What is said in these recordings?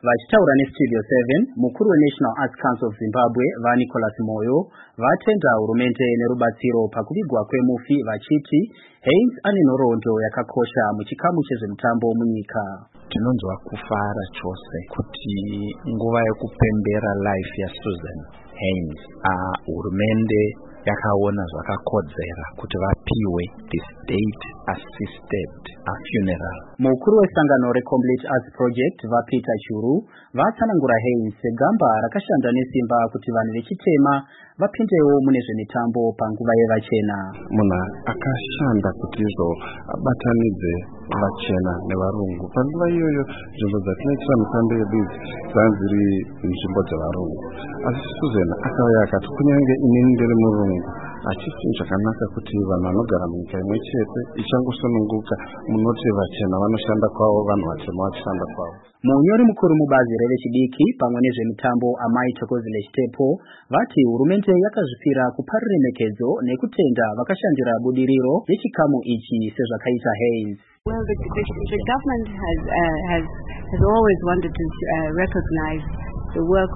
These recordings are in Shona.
Vachitaura neStudio 7, mukuru weNational Arts Council of Zimbabwe, Nicholas Moyo, vatenda hurumende nerubatsiro pakuvigwa kwemufi vachiti Haynes ane nhoroondo yakakosha muchikamu chezvemutambo munyika. Tinonzwa kufara chose kuti nguva yekupembera life yaSusan Haynes hurumende yakaona zvakakodzera kuti vapiwe the state assisted funeral. Mukuru wesangano reComplete Arts Project Peter Churu vatsanangura Haynes segamba rakashanda nesimba kuti vanhu vechitema vapindewo mune zvemitambo panguva yevachena. Munhu akashanda kuti batanidze vachena nevarungu. Panguva iyoyo nzvimbo dzatinoitira mitambo yedu dzanziri nzvimbo dzevarungu. Asi Susan akauya akati kunyange inini ndiri murungu achiti zvakanaka kuti vanhu vanogara munyika imwe chete ichangosununguka munoti vachena vanoshanda kwavo vanhu vatema vachishanda kwavo. Munyori mukuru mubazi revechidiki pamwe nezvemitambo Amai Thokozile Chitepo vati hurumende yakazvipira kupa ruremekedzo nekutenda vakashandira budiriro yechikamu ichi sezvakaita Haynes. Well, the government has always wanted to recognize the work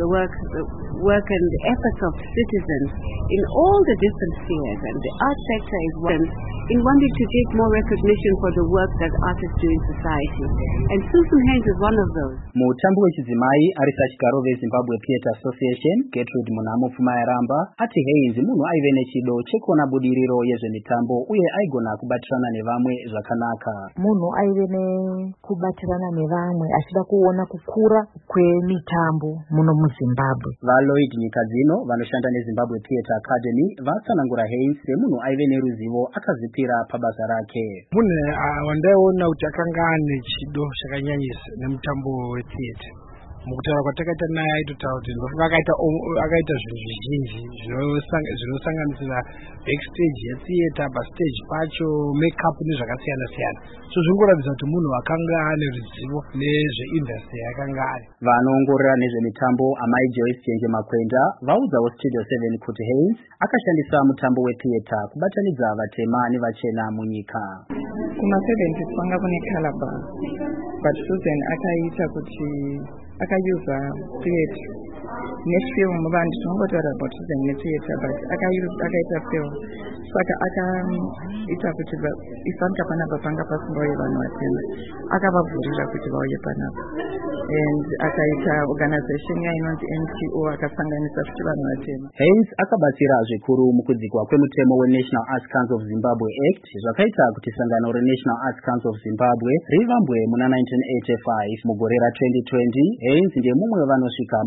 and the efforts of citizens in all the different spheres, and the art sector is one in wanting to give more recognition for the work that artists do in society. And Susan Haynes is one of those. Mutambo wechidzimai arisa chigaro veZimbabwe Theatre Association Gertrude Munamo Pfumayaramba ati Haynes munhu aive nechido chekuona budiriro yezvemitambo uye aigona kubatirana nevamwe zvakanaka. Munhu aive nekubatirana nevamwe achida kuona kukura kwemitambo muno muZimbabwe. Valoid Nyikadzino vanoshanda neZimbabwe Theatre Academy vatsanangura Haynes semunhu aive neruzivo akazipira pabasa rake. Munhu wandaiona kuti akanga ane chido chakanyanyisa nemutambo wetheatre. Mukutaura kwatakaita naye aitotaura kuti ndofunga akaita zvinhu zvizhinji zvinosanganisira backstage yetheatre, pastage pacho, makeup nezvakasiyana siyana. So zvingoratidza kuti munhu akanga ane ruzivo nezveindustry yakanga ari. Vanoongorora nezvemitambo Amai Joyce Chenje Makwenda vaudzawo Studio 7 kuti Haynes akashandisa mutambo wetheatre kubatanidza vatema nevachena munyika. Kuma-70s kwanga kune Calabar, but Susan akaita kuti akayuza theatre nefilm. Vanhu tinongotaura about Susan netheatre, but akaita film. Saka akaita kuti ifanga panapa panga pasingauye vanhu vatema akavavhurira kuti vauye panapa, and akaita organization yainonzi NPO akasanganisa kuti vanhu vatema. Haynes akabatsira zvikuru mukudzikwa kwemutemo weNational Arts Council of Zimbabwe Act zvakaita kuti sangano reNational Arts Council of Zimbabwe rivambwe muna 1985. Mugore ra2020 Haynes ndiye mumwe wevanosvika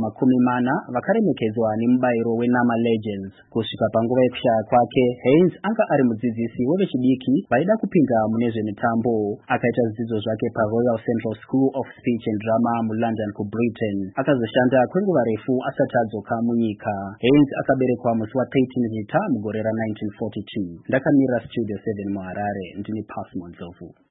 40 vakaremekedzwa nemubayiro weNama Legends. Kusvika panguva yekushaya kwake Haynes anga ari mudzidzisi wevechidiki vaida kupinda mune zvemitambo. Akaita zvidzidzo zvake paRoyal Central School of Speech and Drama muLondon kuBritain. Akazoshanda kwenguva refu asati adzoka munyika. Haynes akaberekwa musi wa13 Zita mugore ra1942. Ndakamira Studio 7 muHarare ndini Pasmo Nzovu.